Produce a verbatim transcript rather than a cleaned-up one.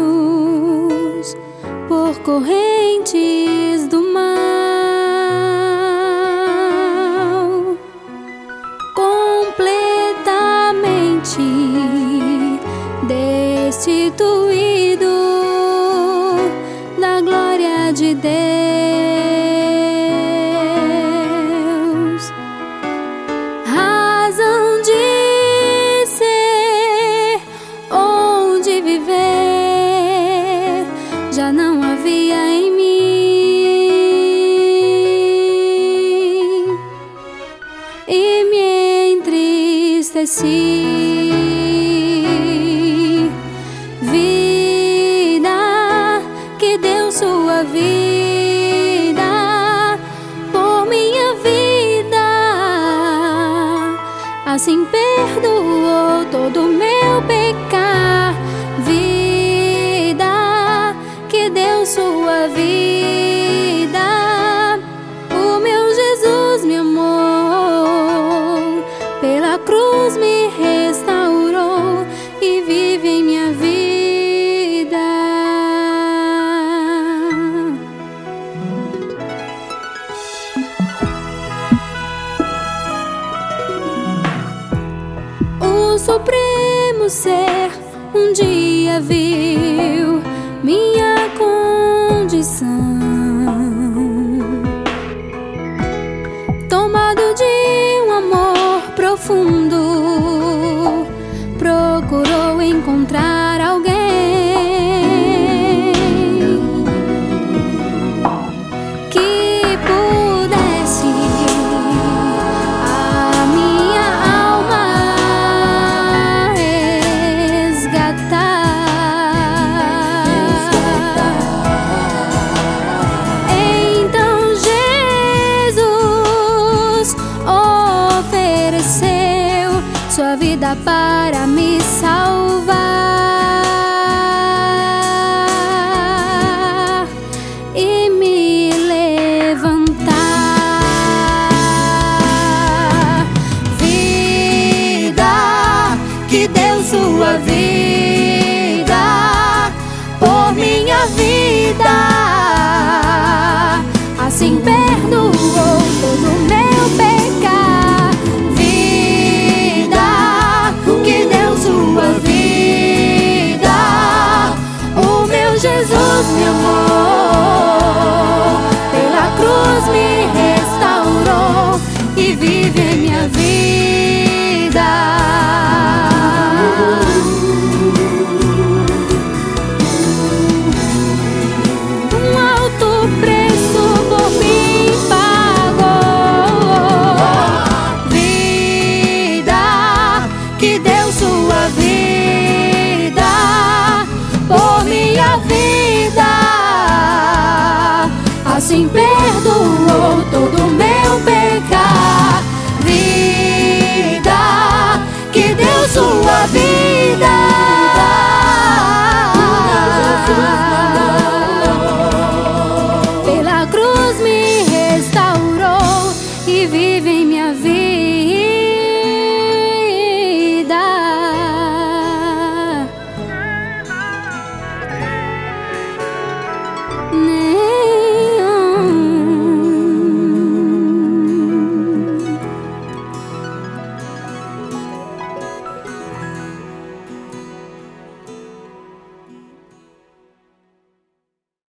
por correntes do mal, completamente destituído da glória de Deus. Razão de ser ou de viver já não havia em mim, e me entristeci. Vida que deu sua vida por minha vida, assim perdoou todo o meu pecar. Vida que deu sua vida, o meu Jesus me amou, pela cruz me restaurou e vive em minha vida. O Supremo Ser um dia viu minha condição, tomado de um amor profundo, procurou encontrar alguém que pudesse a minha alma resgatar. Então Jesus ofereceu sua vida para me salvar e me levantar. Vida que deu sua vida por minha vida, assim perdoou todo o meu pecar. Vida que deu sua vida, o meu Jesus me amou, pela cruz me restaurou e vive em minha vida. Um alto preço por mim pagou. Vida que deu sua vida por minha vida, assim